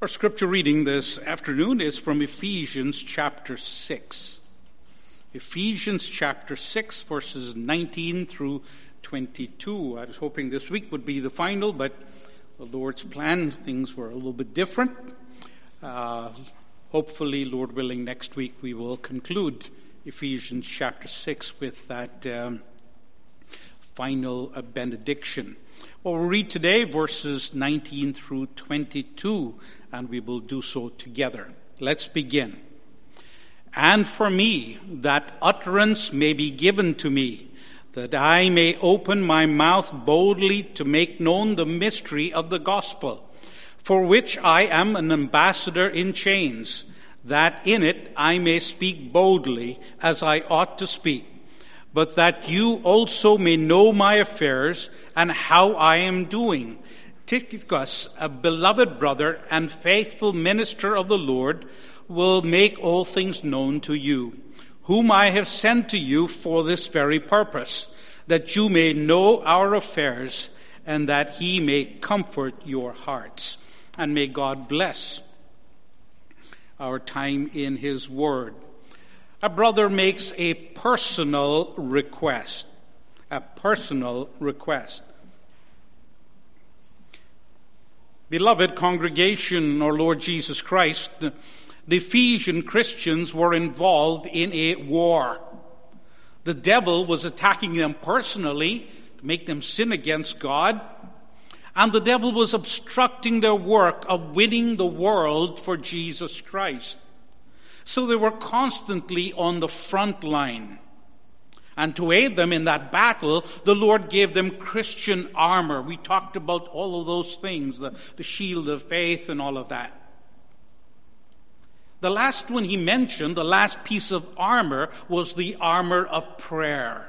Our scripture reading this afternoon is from Ephesians chapter 6. Ephesians chapter 6, verses 19 through 22. I was hoping this week would be the final, but the Lord's plan, things were a little bit different. Hopefully, Lord willing, next week we will conclude Ephesians chapter 6 with that final benediction. Well, we'll read today verses 19 through 22, and we will do so together. Let's begin. And for me, that utterance may be given to me, that I may open my mouth boldly to make known the mystery of the gospel, for which I am an ambassador in chains, that in it I may speak boldly as I ought to speak, but that you also may know my affairs and how I am doing. Tychicus, a beloved brother and faithful minister of the Lord, will make all things known to you, whom I have sent to you for this very purpose, that you may know our affairs and that he may comfort your hearts. And may God bless our time in his word. A brother makes a personal request. A personal request. Beloved congregation, our Lord Jesus Christ, the Ephesian Christians were involved in a war. The devil was attacking them personally to make them sin against God, and the devil was obstructing their work of winning the world for Jesus Christ. So they were constantly on the front line. And to aid them in that battle, the Lord gave them Christian armor. We talked about all of those things, the shield of faith and all of that. The last one he mentioned, the last piece of armor, was the armor of prayer.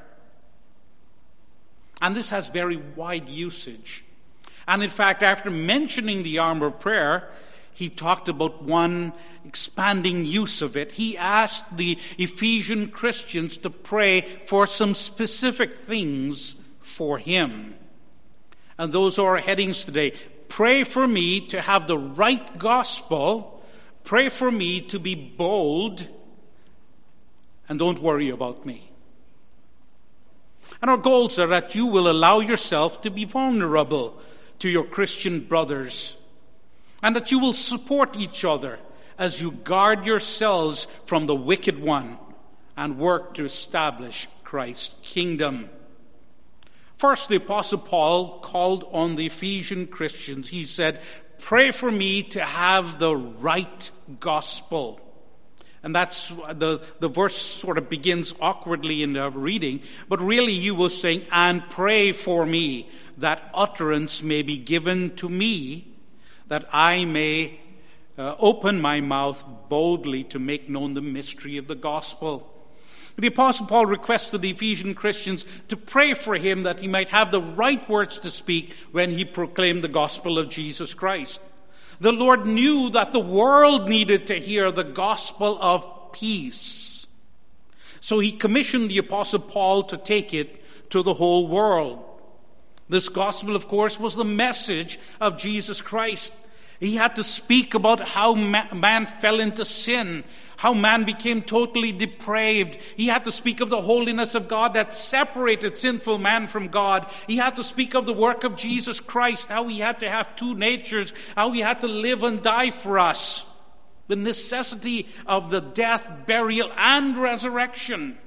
And this has very wide usage. And in fact, after mentioning the armor of prayer, he talked about one expanding use of it. He asked the Ephesian Christians to pray for some specific things for him. And those are our headings today. Pray for me to have the right gospel. Pray for me to be bold. And don't worry about me. And our goals are that you will allow yourself to be vulnerable to your Christian brothers, and that you will support each other as you guard yourselves from the wicked one and work to establish Christ's kingdom. First, the Apostle Paul called on the Ephesian Christians. He said, pray for me to have the right gospel. And that's the verse sort of begins awkwardly in the reading, but really he was saying, and pray for me that utterance may be given to me, that I may open my mouth boldly to make known the mystery of the gospel. The Apostle Paul requested the Ephesian Christians to pray for him that he might have the right words to speak when he proclaimed the gospel of Jesus Christ. The Lord knew that the world needed to hear the gospel of peace. So he commissioned the Apostle Paul to take it to the whole world. This gospel, of course, was the message of Jesus Christ. He had to speak about how man fell into sin, how man became totally depraved. He had to speak of the holiness of God that separated sinful man from God. He had to speak of the work of Jesus Christ, how he had to have two natures, how he had to live and die for us, the necessity of the death, burial, and resurrection.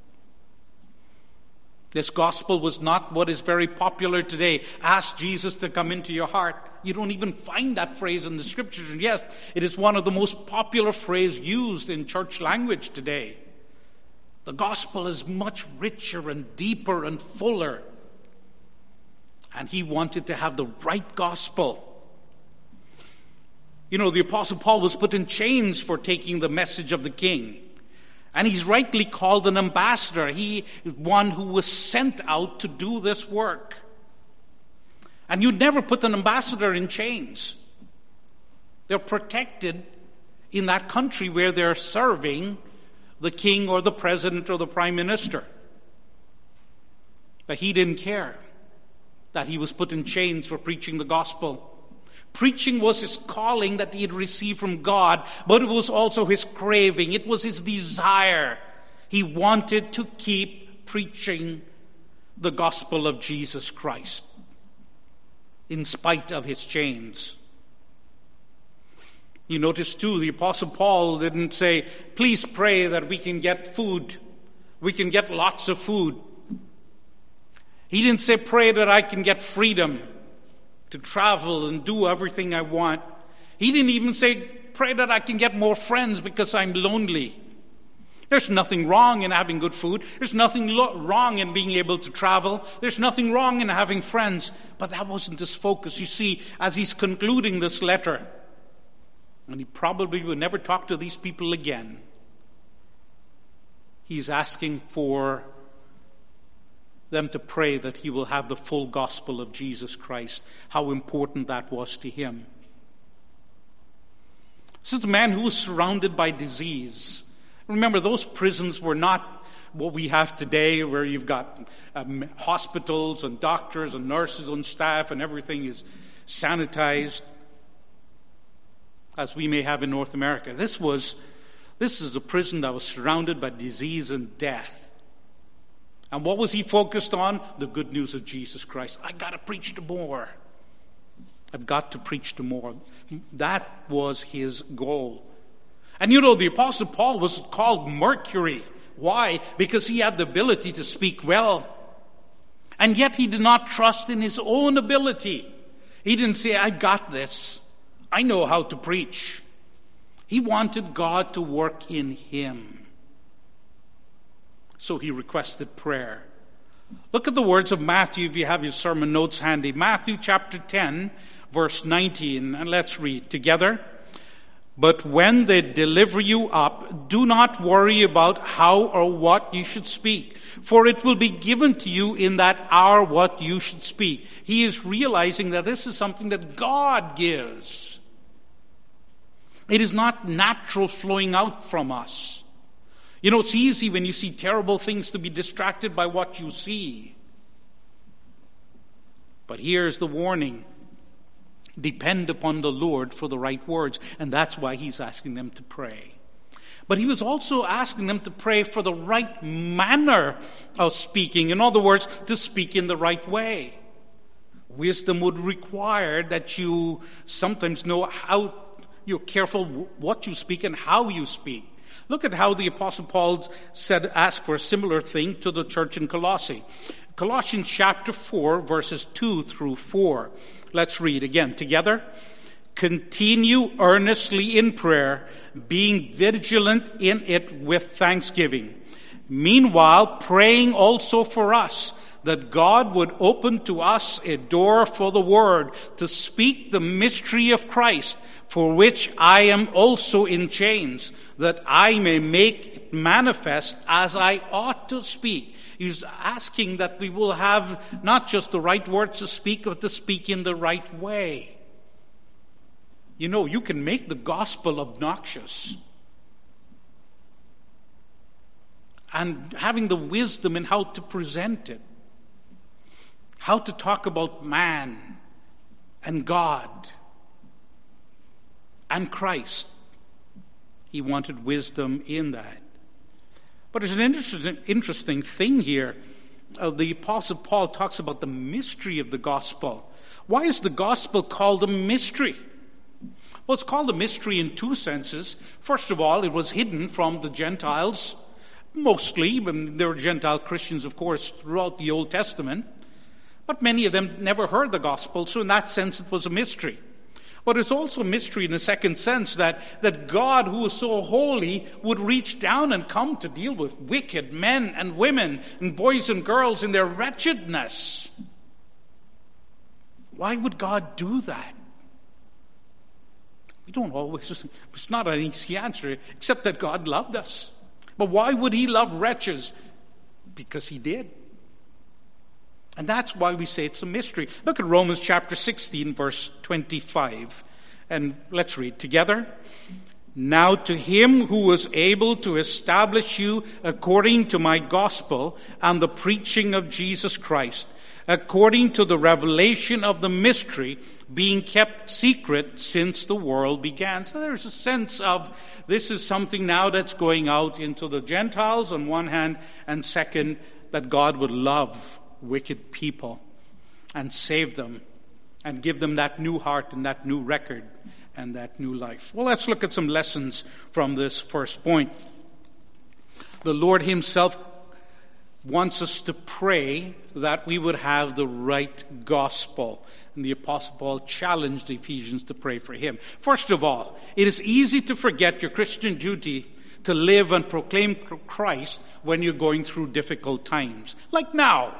This gospel was not what is very popular today. Ask Jesus to come into your heart. You don't even find that phrase in the scriptures. And yes, it is one of the most popular phrases used in church language today. The gospel is much richer and deeper and fuller. And he wanted to have the right gospel. You know, the Apostle Paul was put in chains for taking the message of the king. And he's rightly called an ambassador. He is one who was sent out to do this work. And you'd never put an ambassador in chains. They're protected in that country where they're serving the king or the president or the prime minister. But he didn't care that he was put in chains for preaching the gospel. Preaching was his calling that he had received from God, but it was also his craving. It was his desire. He wanted to keep preaching the gospel of Jesus Christ in spite of his chains. You notice too, the Apostle Paul didn't say, please pray that we can get food. We can get lots of food. He didn't say, pray that I can get freedom to travel and do everything I want. He didn't even say, pray that I can get more friends because I'm lonely. There's nothing wrong in having good food. There's nothing wrong in being able to travel. There's nothing wrong in having friends. But that wasn't his focus. You see, as he's concluding this letter, and he probably will never talk to these people again, he's asking for them to pray that he will have the full gospel of Jesus Christ, how important that was to him. This is a man who was surrounded by disease. Remember, those prisons were not what we have today, where you've got hospitals and doctors and nurses on staff and everything is sanitized, as we may have in North America. This is a prison that was surrounded by disease and death. And what was he focused on? The good news of Jesus Christ. I got to preach to more. I've got to preach to more. That was his goal. And you know, the Apostle Paul was called Mercury. Why? Because he had the ability to speak well. And yet he did not trust in his own ability. He didn't say, I got this. I know how to preach. He wanted God to work in him. So he requested prayer. Look at the words of Matthew if you have your sermon notes handy. Matthew chapter 10, verse 19. And let's read together. But when they deliver you up, do not worry about how or what you should speak, for it will be given to you in that hour what you should speak. He is realizing that this is something that God gives. It is not natural flowing out from us. You know, it's easy when you see terrible things to be distracted by what you see. But here's the warning. Depend upon the Lord for the right words. And that's why he's asking them to pray. But he was also asking them to pray for the right manner of speaking. In other words, to speak in the right way. Wisdom would require that you sometimes know how you're careful what you speak and how you speak. Look at how the Apostle Paul asked for a similar thing to the church in Colossae. Colossians chapter 4, verses 2 through 4. Let's read again together. Continue earnestly in prayer, being vigilant in it with thanksgiving. Meanwhile, praying also for us, that God would open to us a door for the word, to speak the mystery of Christ, for which I am also in chains, that I may make it manifest as I ought to speak. He's asking that we will have not just the right words to speak, but to speak in the right way. You know, you can make the gospel obnoxious. And having the wisdom in how to present it, how to talk about man and God and Christ. He wanted wisdom in that. But there's an interesting thing here. The Apostle Paul talks about the mystery of the gospel. Why is the gospel called a mystery? Well, it's called a mystery in two senses. First of all, it was hidden from the Gentiles, mostly. There were Gentile Christians, of course, throughout the Old Testament. But many of them never heard the gospel, so in that sense it was a mystery. But it's also a mystery in the second sense that God, who is so holy, would reach down and come to deal with wicked men and women and boys and girls in their wretchedness. Why would God do that? We don't always, it's not an easy answer, except that God loved us. But why would he love wretches? Because he did. And that's why we say it's a mystery. Look at Romans chapter 16, verse 25. And let's read together. Now to him who was able to establish you according to my gospel and the preaching of Jesus Christ, according to the revelation of the mystery being kept secret since the world began. So there's a sense of this is something now that's going out into the Gentiles on one hand, and second, that God would love wicked people and save them and give them that new heart and that new record and that new life. Well, let's look at some lessons from this first point. The Lord himself wants us to pray that we would have the right gospel. And the Apostle Paul challenged the Ephesians to pray for him. First of all, it is easy to forget your Christian duty to live and proclaim Christ when you're going through difficult times, like now.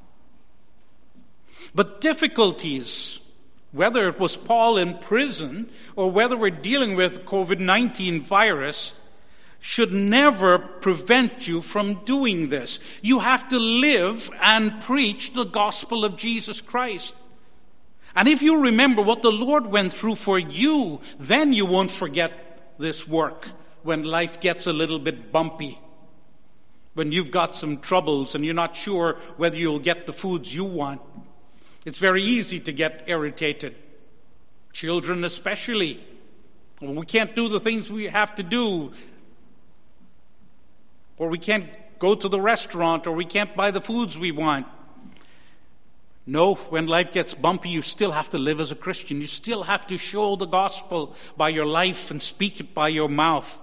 But difficulties, whether it was Paul in prison or whether we're dealing with COVID-19 virus, should never prevent you from doing this. You have to live and preach the gospel of Jesus Christ. And if you remember what the Lord went through for you, then you won't forget this work when life gets a little bit bumpy. When you've got some troubles and you're not sure whether you'll get the foods you want. It's very easy to get irritated. Children especially. We can't do the things we have to do. Or we can't go to the restaurant, or we can't buy the foods we want. No, when life gets bumpy, you still have to live as a Christian. You still have to show the gospel by your life and speak it by your mouth.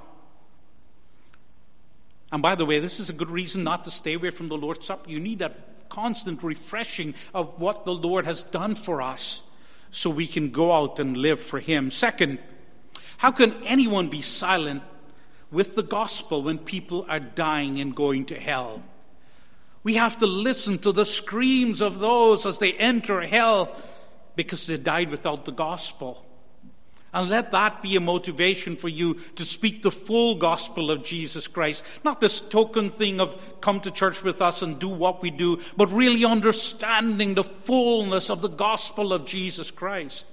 And by the way, this is a good reason not to stay away from the Lord's Supper. You need that constant refreshing of what the Lord has done for us so we can go out and live for him. Second, how can anyone be silent with the gospel when people are dying and going to hell? We have to listen to the screams of those as they enter hell because they died without the gospel. And let that be a motivation for you to speak the full gospel of Jesus Christ. Not this token thing of come to church with us and do what we do, but really understanding the fullness of the gospel of Jesus Christ.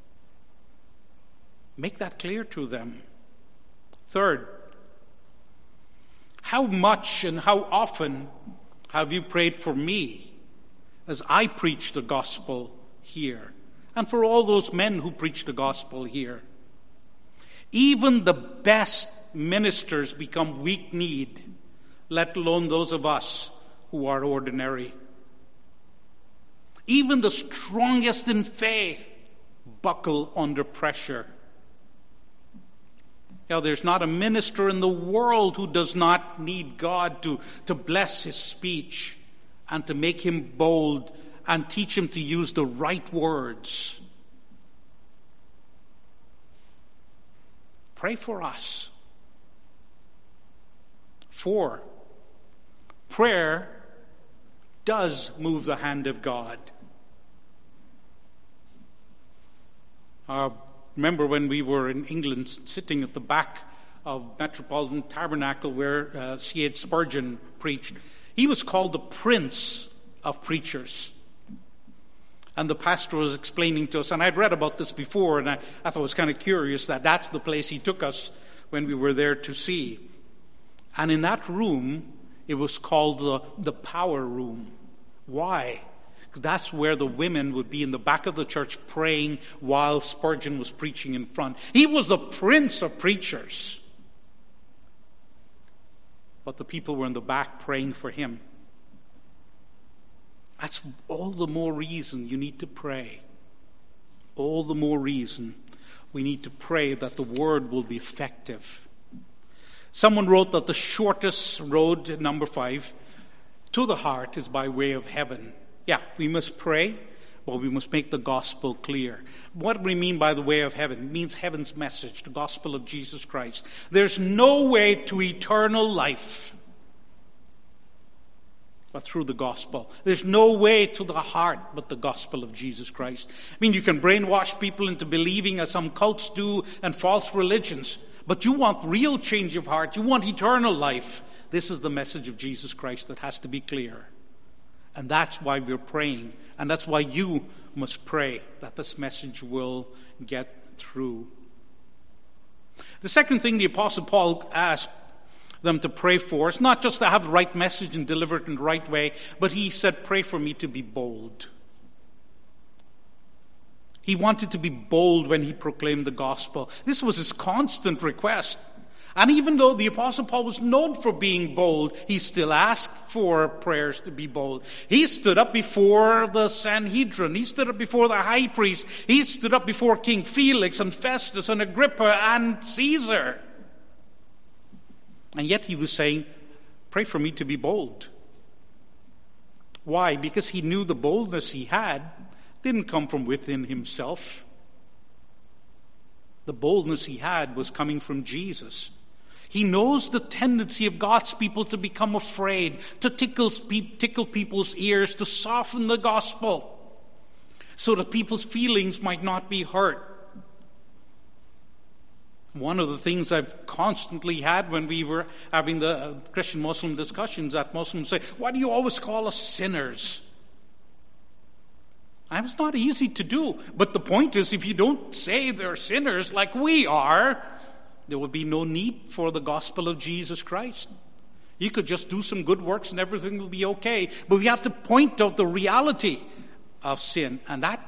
Make that clear to them. Third, how much and how often have you prayed for me as I preach the gospel here? And for all those men who preach the gospel here. Even the best ministers become weak-kneed, let alone those of us who are ordinary. Even the strongest in faith buckle under pressure. Now, there's not a minister in the world who does not need God to bless his speech and to make him bold and teach him to use the right words. Pray for us. 4, prayer does move the hand of God. Remember when we were in England sitting at the back of Metropolitan Tabernacle where C.H. Spurgeon preached. He was called the Prince of Preachers. And the pastor was explaining to us, and I'd read about this before, and I thought it was kind of curious that that's the place he took us when we were there to see. And in that room, it was called the power room. Why? Because that's where the women would be in the back of the church praying while Spurgeon was preaching in front. He was the Prince of Preachers. But the people were in the back praying for him. That's all the more reason you need to pray. All the more reason we need to pray that the word will be effective. Someone wrote that the shortest road, number 5, to the heart is by way of heaven. Yeah, we must pray, but we must make the gospel clear. What do we mean by the way of heaven? It means heaven's message, the gospel of Jesus Christ. There's no way to eternal life but through the gospel. There's no way to the heart but the gospel of Jesus Christ. I mean, you can brainwash people into believing as some cults do and false religions, but you want real change of heart. You want eternal life. This is the message of Jesus Christ that has to be clear. And that's why we're praying. And that's why you must pray that this message will get through. The second thing the Apostle Paul asked them to pray for is not just to have the right message and deliver it in the right way, but he said, pray for me to be bold. He wanted to be bold when he proclaimed the gospel. This was his constant request. And even though the Apostle Paul was known for being bold, he still asked for prayers to be bold. He stood up before the Sanhedrin. He stood up before the high priest. He stood up before King Felix and Festus and Agrippa and Caesar. And yet he was saying, pray for me to be bold. Why? Because he knew the boldness he had didn't come from within himself. The boldness he had was coming from Jesus. He knows the tendency of God's people to become afraid, to tickle people's ears, to soften the gospel, so that people's feelings might not be hurt. One of the things I've constantly had when we were having the Christian-Muslim discussions, that Muslims say, why do you always call us sinners? It's not easy to do. But the point is, if you don't say they're sinners like we are, there will be no need for the gospel of Jesus Christ. You could just do some good works and everything will be okay. But we have to point out the reality of sin. And that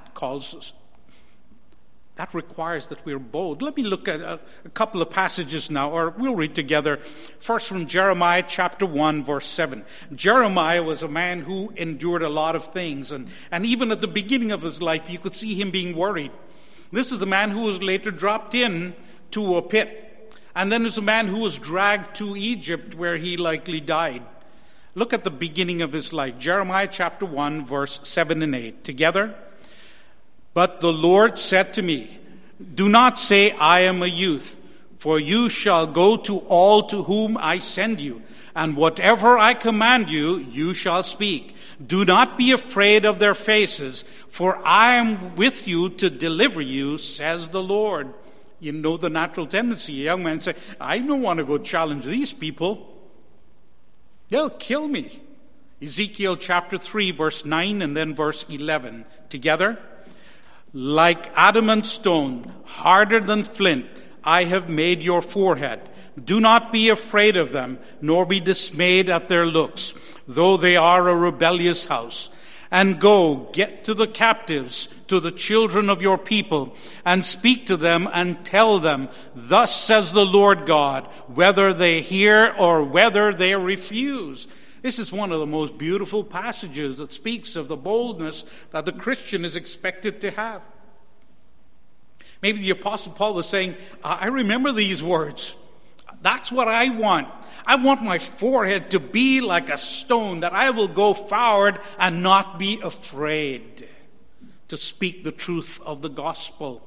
requires that we're bold. Let me look at a couple of passages now, or we'll read together. First from Jeremiah chapter 1, verse 7. Jeremiah was a man who endured a lot of things. And even at the beginning of his life, you could see him being worried. This is the man who was later dropped in to a pit. And then there's a man who was dragged to Egypt, where he likely died. Look at the beginning of his life. Jeremiah chapter 1, verse 7 and 8. Together. But the Lord said to me, do not say, I am a youth, for you shall go to all to whom I send you, and whatever I command you, you shall speak. Do not be afraid of their faces, for I am with you to deliver you, says the Lord. You know the natural tendency. A young man say, I don't want to go challenge these people. They'll kill me. Ezekiel chapter 3, verse 9, and then verse 11. Together. Like adamant stone, harder than flint, I have made your forehead. Do not be afraid of them, nor be dismayed at their looks, though they are a rebellious house. And go, get to the captives, to the children of your people, and speak to them and tell them, thus says the Lord God, whether they hear or whether they refuse. This is one of the most beautiful passages that speaks of the boldness that the Christian is expected to have. Maybe the Apostle Paul was saying, I remember these words. That's what I want. I want my forehead to be like a stone, that I will go forward and not be afraid to speak the truth of the gospel.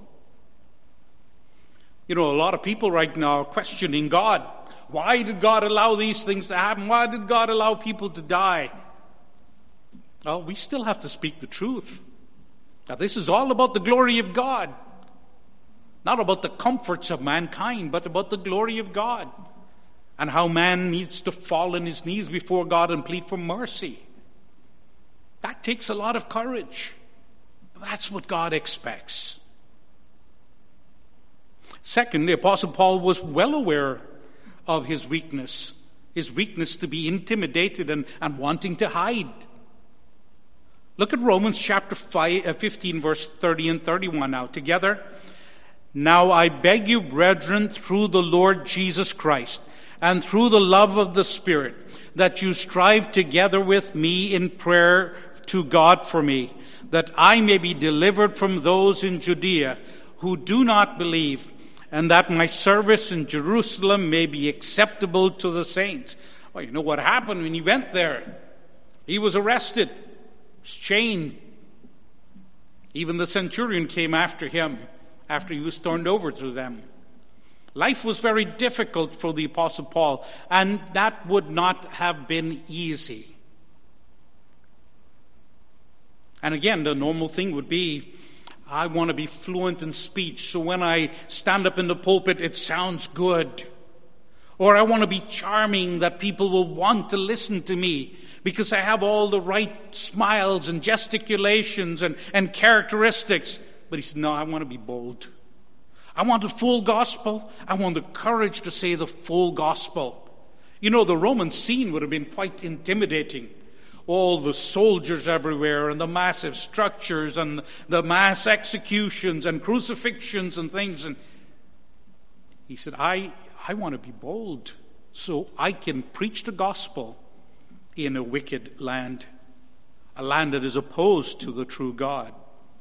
You know, a lot of people right now are questioning God. Why did God allow these things to happen? Why did God allow people to die? Well, we still have to speak the truth. Now, this is all about the glory of God. Not about the comforts of mankind, but about the glory of God. And how man needs to fall on his knees before God and plead for mercy. That takes a lot of courage. But that's what God expects. Second, the Apostle Paul was well aware of his weakness to be intimidated and wanting to hide. Look at Romans chapter 15, verse 30 and 31 now. Together. Now I beg you, brethren, through the Lord Jesus Christ, and through the love of the Spirit, that you strive together with me in prayer to God for me, that I may be delivered from those in Judea who do not believe, and that my service in Jerusalem may be acceptable to the saints. Well, you know what happened when he went there? He was arrested, chained. Even the centurion came after him after he was turned over to them. Life was very difficult for the Apostle Paul, and that would not have been easy. And again, the normal thing would be, I want to be fluent in speech, so when I stand up in the pulpit, it sounds good. Or I want to be charming, that people will want to listen to me, because I have all the right smiles and gesticulations and characteristics. But he said, no, I want to be bold. I want the full gospel. I want the courage to say the full gospel. You know, the Roman scene would have been quite intimidating. All the soldiers everywhere, and the massive structures, and the mass executions and crucifixions and things. And he said, I want to be bold so I can preach the gospel in a wicked land, a land that is opposed to the true God.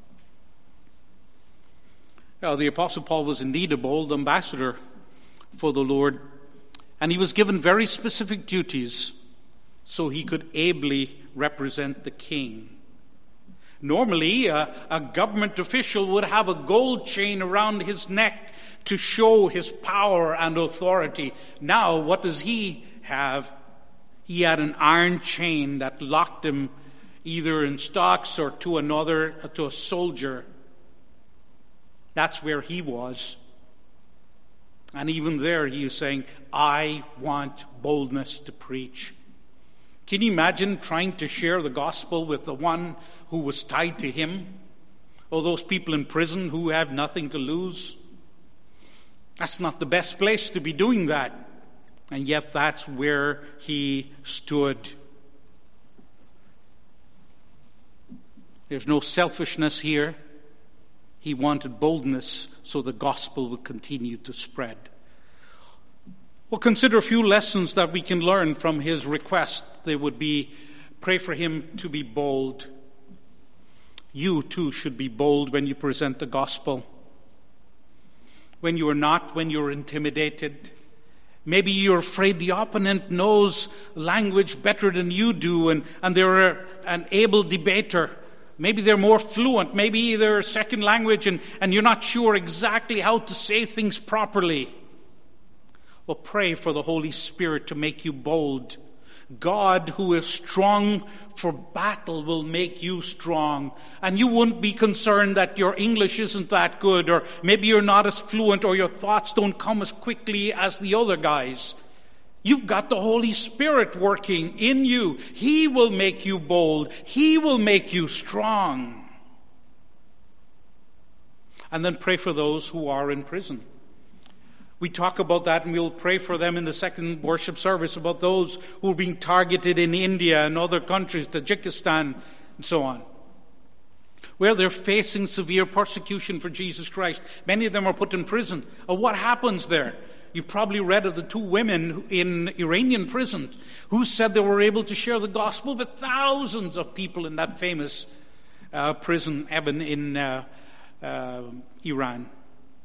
Now, the Apostle Paul was indeed a bold ambassador for the Lord, and he was given very specific duties so he could ably represent the king. Normally, a government official would have a gold chain around his neck to show his power and authority. Now, what does he have? He had an iron chain that locked him either in stocks or to a soldier. That's where he was. And even there he is saying, I want boldness to preach. Can you imagine trying to share the gospel with the one who was tied to him? All those people in prison who have nothing to lose? That's not the best place to be doing that. And yet that's where he stood. There's no selfishness here. He wanted boldness so the gospel would continue to spread. We'll consider a few lessons that we can learn from his request. They would be, pray for him to be bold. You too should be bold when you present the gospel. When you are not, when you're intimidated. Maybe you're afraid the opponent knows language better than you do, and they're an able debater. Maybe they're more fluent. Maybe they're a second language and you're not sure exactly how to say things properly. Well, pray for the Holy Spirit to make you bold. God, who is strong for battle, will make you strong. And you won't be concerned that your English isn't that good, or maybe you're not as fluent, or your thoughts don't come as quickly as the other guys. You've got the Holy Spirit working in you. He will make you bold. He will make you strong. And then pray for those who are in prison. We talk about that, and we'll pray for them in the second worship service, about those who are being targeted in India and other countries, Tajikistan, and so on, where they're facing severe persecution for Jesus Christ. Many of them are put in prison. What happens there? You probably read of the 2 women in Iranian prison who said they were able to share the gospel with thousands of people in that famous prison, Evin, in Iran.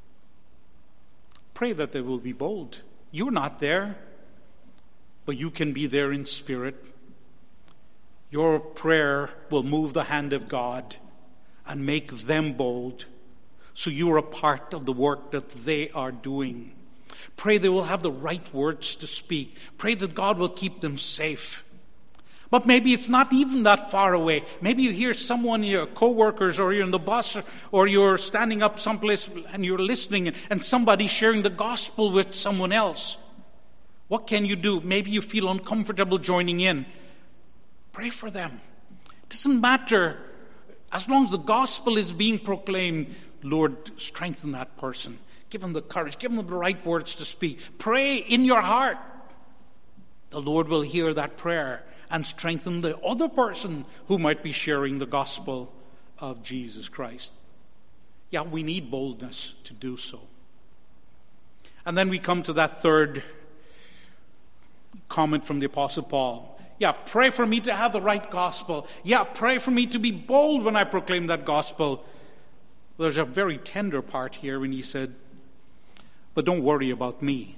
Pray that they will be bold. You're not there, but you can be there in spirit. Your prayer will move the hand of God and make them bold, so you're a part of the work that they are doing. Pray they will have the right words to speak. Pray that God will keep them safe. But maybe it's not even that far away. Maybe you hear someone, your co-workers, or you're in the bus, or you're standing up someplace and you're listening, and somebody's sharing the gospel with someone else. What can you do? Maybe you feel uncomfortable joining in. Pray for them. It doesn't matter. As long as the gospel is being proclaimed, Lord, strengthen that person. Give them the courage. Give them the right words to speak. Pray in your heart. The Lord will hear that prayer and strengthen the other person who might be sharing the gospel of Jesus Christ. Yeah, we need boldness to do so. And then we come to that third comment from the Apostle Paul. Yeah, pray for me to have the right gospel. Yeah, pray for me to be bold when I proclaim that gospel. There's a very tender part here when he said, but don't worry about me.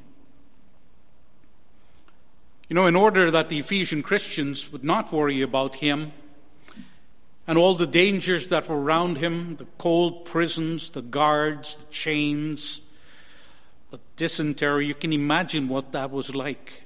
You know, in order that the Ephesian Christians would not worry about him and all the dangers that were around him, the cold prisons, the guards, the chains, the dysentery, you can imagine what that was like.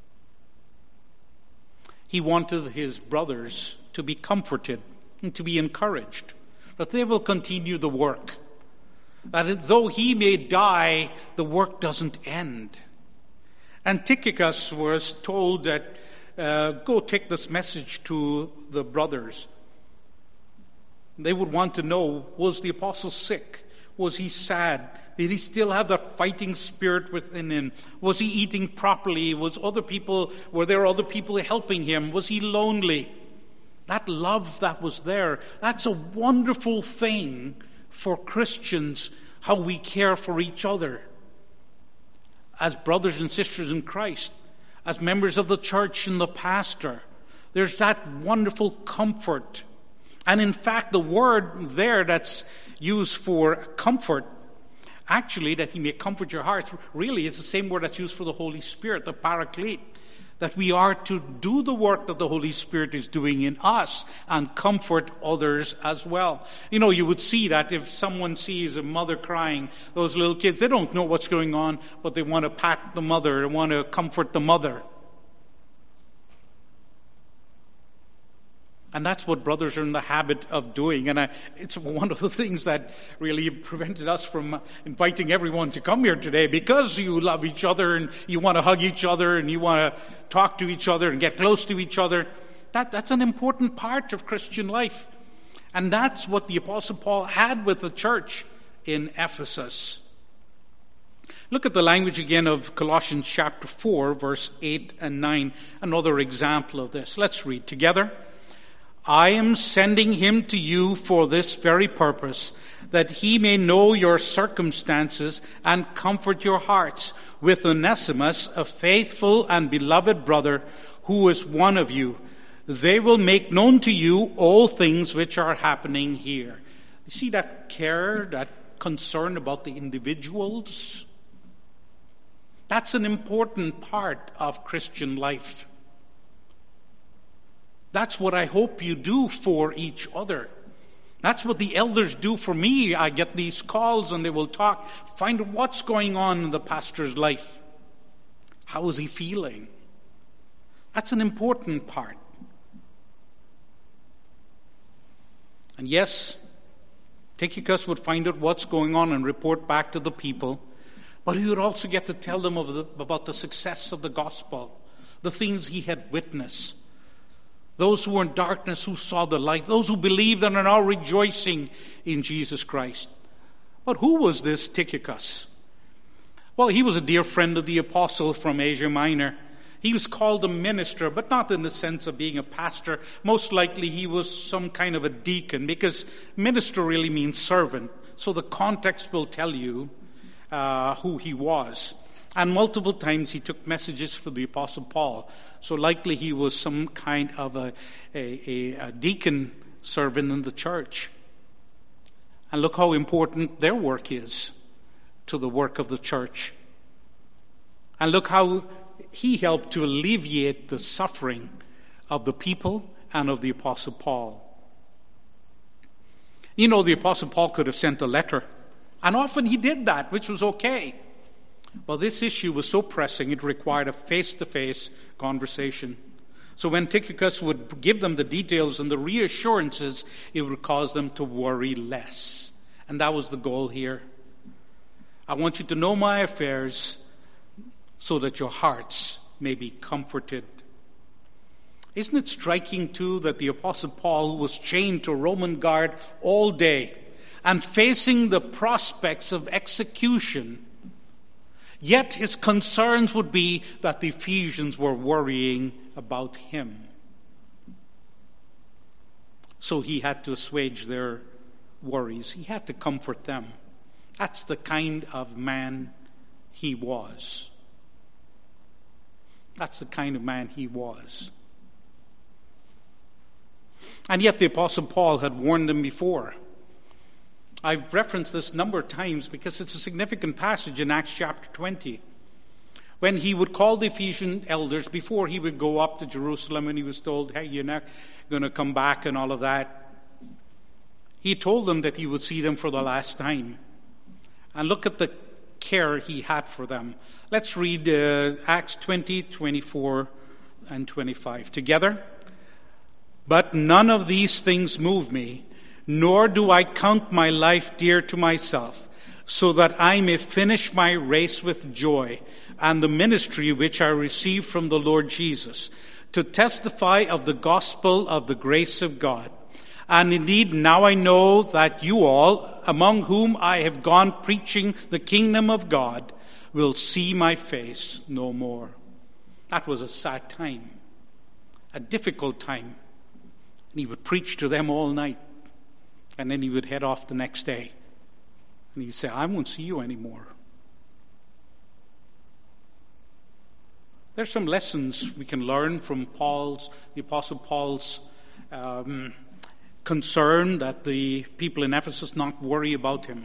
He wanted his brothers to be comforted and to be encouraged, that they will continue the work, that though he may die, the work doesn't end. And Tychicus was told that, go take this message to the brothers. They would want to know, was the apostle sick? Was he sad? Did he still have that fighting spirit within him? Was he eating properly? Were there other people helping him? Was he lonely? That love that was there, that's a wonderful thing for Christians, how we care for each other. As brothers and sisters in Christ, as members of the church and the pastor, there's that wonderful comfort. And in fact, the word there that's used for comfort, actually, that he may comfort your hearts, really is the same word that's used for the Holy Spirit, the Paraclete. That we are to do the work that the Holy Spirit is doing in us and comfort others as well. You would see that if someone sees a mother crying, those little kids, they don't know what's going on, but they want to pat the mother, they want to comfort the mother. And that's what brothers are in the habit of doing. And it's one of the things that really prevented us from inviting everyone to come here today, because you love each other and you want to hug each other and you want to talk to each other and get close to each other. That's an important part of Christian life. And that's what the Apostle Paul had with the church in Ephesus. Look at the language again of Colossians chapter 4, verse 8 and 9. Another example of this. Let's read together. I am sending him to you for this very purpose, that he may know your circumstances and comfort your hearts, with Onesimus, a faithful and beloved brother, who is one of you. They will make known to you all things which are happening here. You see that care, that concern about the individuals? That's an important part of Christian life. That's what I hope you do for each other. That's what the elders do for me. I get these calls and they will talk, find out what's going on in the pastor's life. How is he feeling? That's an important part. And yes, Tychicus would find out what's going on and report back to the people, but he would also get to tell them about the success of the gospel, the things he had witnessed. Those who were in darkness who saw the light. Those who believed and are now rejoicing in Jesus Christ. But who was this Tychicus? Well, he was a dear friend of the apostle from Asia Minor. He was called a minister, but not in the sense of being a pastor. Most likely he was some kind of a deacon, because minister really means servant. So the context will tell you who he was. And multiple times he took messages for the Apostle Paul. So likely he was some kind of a deacon servant in the church. And look how important their work is to the work of the church. And look how he helped to alleviate the suffering of the people and of the Apostle Paul. The Apostle Paul could have sent a letter. And often he did that, which was okay. Well, this issue was so pressing, it required a face-to-face conversation. So when Tychicus would give them the details and the reassurances, it would cause them to worry less. And that was the goal here. I want you to know my affairs so that your hearts may be comforted. Isn't it striking, too, that the Apostle Paul, who was chained to a Roman guard all day and facing the prospects of execution, yet his concerns would be that the Ephesians were worrying about him. So he had to assuage their worries. He had to comfort them. That's the kind of man he was. That's the kind of man he was. And yet the Apostle Paul had warned them before. I've referenced this a number of times because it's a significant passage in Acts chapter 20. When he would call the Ephesian elders before he would go up to Jerusalem, and he was told, hey, you're not going to come back and all of that. He told them that he would see them for the last time. And look at the care he had for them. Let's read Acts 20, 24 and 25 together. But none of these things move me, nor do I count my life dear to myself, so that I may finish my race with joy and the ministry which I received from the Lord Jesus, to testify of the gospel of the grace of God. And indeed, now I know that you all, among whom I have gone preaching the kingdom of God, will see my face no more. That was a sad time, a difficult time. And he would preach to them all night, and then he would head off the next day. And he'd say, I won't see you anymore. There's some lessons we can learn from the Apostle Paul's concern that the people in Ephesus not worry about him.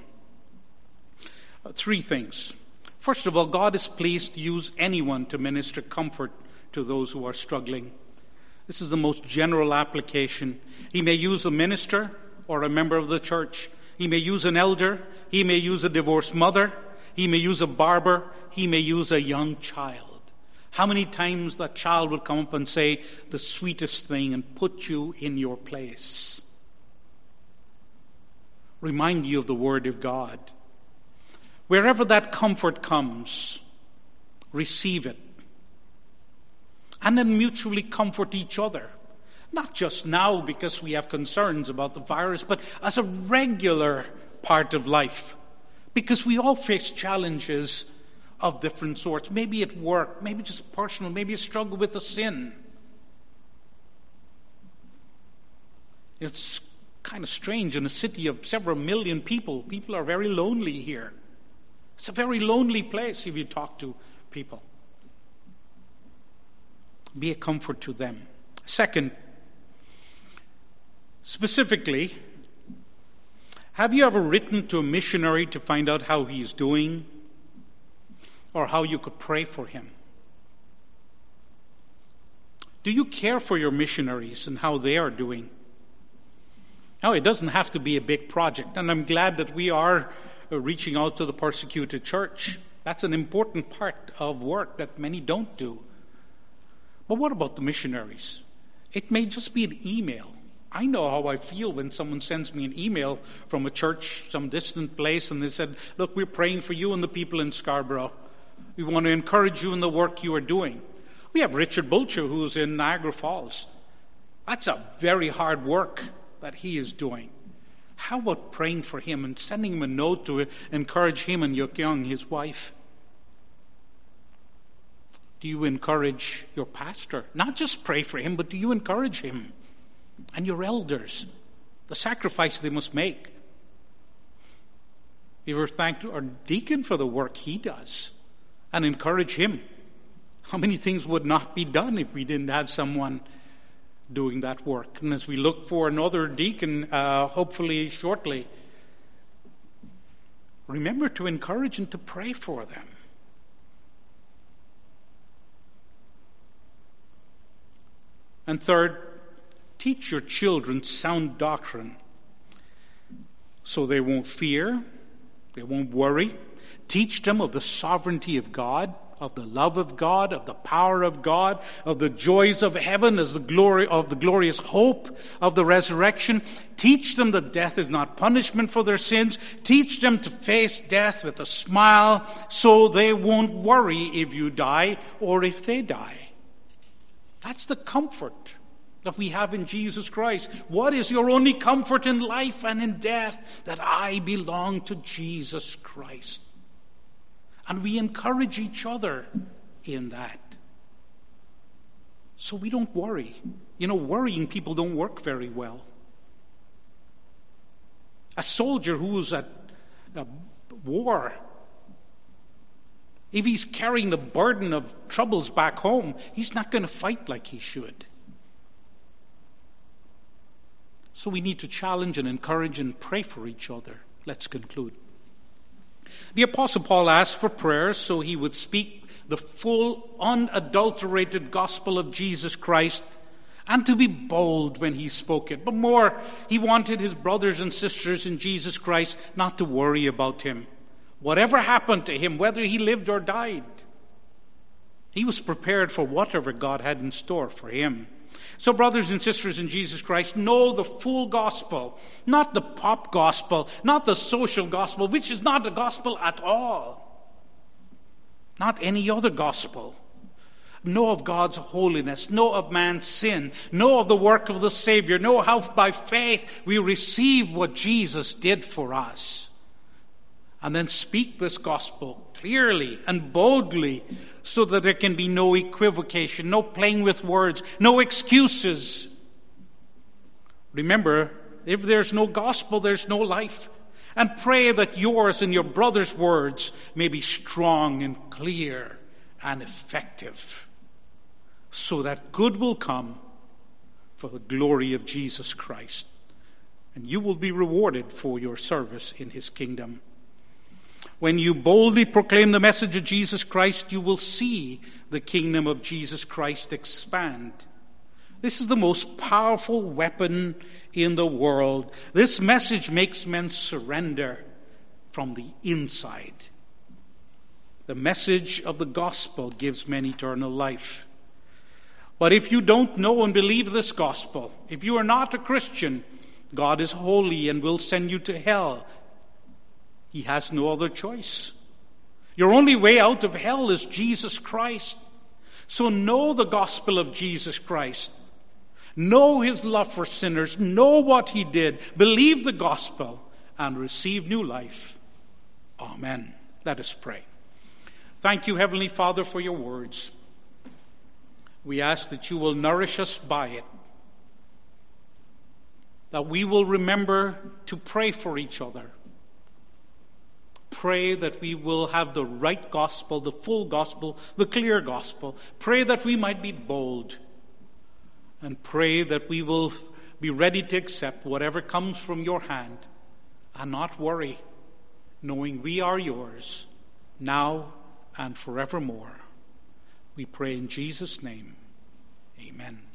3 things. First of all, God is pleased to use anyone to minister comfort to those who are struggling. This is the most general application. He may use a minister or a member of the church. He may use an elder. He may use a divorced mother. He may use a barber. He may use a young child. How many times that child will come up and say the sweetest thing and put you in your place? Remind you of the Word of God. Wherever that comfort comes, receive it. And then mutually comfort each other. Not just now because we have concerns about the virus, but as a regular part of life. Because we all face challenges of different sorts. Maybe at work, maybe just personal, maybe a struggle with a sin. It's kind of strange in a city of several million people. People are very lonely here. It's a very lonely place if you talk to people. Be a comfort to them. Second, specifically, have you ever written to a missionary to find out how he's doing or how you could pray for him? Do you care for your missionaries and how they are doing? Now, it doesn't have to be a big project, and I'm glad that we are reaching out to the persecuted church. That's an important part of work that many don't do. But what about the missionaries? It may just be an email. I know how I feel when someone sends me an email from a church, some distant place, and they said, look, we're praying for you and the people in Scarborough. We want to encourage you in the work you are doing. We have Richard Bulcher, who's in Niagara Falls. That's a very hard work that he is doing. How about praying for him and sending him a note to encourage him and Yuk Young, his wife? Do you encourage your pastor? Not just pray for him, but do you encourage him and your elders? The sacrifice they must make. You ever thanked our deacon for the work he does and encourage him? How many things would not be done if we didn't have someone doing that work? And as we look for another deacon, hopefully shortly, remember to encourage and to pray for them. And third, teach your children sound doctrine so they won't fear, they won't worry. Teach them of the sovereignty of God, of the love of God, of the power of God, of the joys of heaven, as the glory of the glorious hope of the resurrection. Teach them that death is not punishment for their sins. Teach them to face death with a smile so they won't worry if you die or if they die. That's the comfort that we have in Jesus Christ. What is your only comfort in life and in death? That I belong to Jesus Christ. And we encourage each other in that. So we don't worry. You know, worrying people don't work very well. A soldier who's at war, if he's carrying the burden of troubles back home, he's not going to fight like he should. So we need to challenge and encourage and pray for each other. Let's conclude. The Apostle Paul asked for prayers so he would speak the full, unadulterated gospel of Jesus Christ and to be bold when he spoke it. But more, he wanted his brothers and sisters in Jesus Christ not to worry about him. Whatever happened to him, whether he lived or died, he was prepared for whatever God had in store for him. So, brothers and sisters in Jesus Christ, know the full gospel, not the pop gospel, not the social gospel, which is not the gospel at all. Not any other gospel. know of God's holiness, know of man's sin, know of the work of the Savior, know how by faith we receive what Jesus did for us. And then speak this gospel clearly and boldly so that there can be no equivocation, no playing with words, no excuses. Remember, if there's no gospel, there's no life. And pray that yours and your brother's words may be strong and clear and effective, so that good will come for the glory of Jesus Christ, and you will be rewarded for your service in his kingdom. When you boldly proclaim the message of Jesus Christ, you will see the kingdom of Jesus Christ expand. This is the most powerful weapon in the world. This message makes men surrender from the inside. The message of the gospel gives men eternal life. But if you don't know and believe this gospel, if you are not a Christian, God is holy and will send you to hell. He has no other choice. Your only way out of hell is Jesus Christ. So know the gospel of Jesus Christ. Know his love for sinners. Know what he did. Believe the gospel and receive new life. Amen. Let us pray. Thank you, Heavenly Father, for your words. We ask that you will nourish us by it, that we will remember to pray for each other. Pray that we will have the right gospel, the full gospel, the clear gospel. Pray that we might be bold, and pray that we will be ready to accept whatever comes from your hand and not worry, knowing we are yours now and forevermore. We pray in Jesus' name. Amen.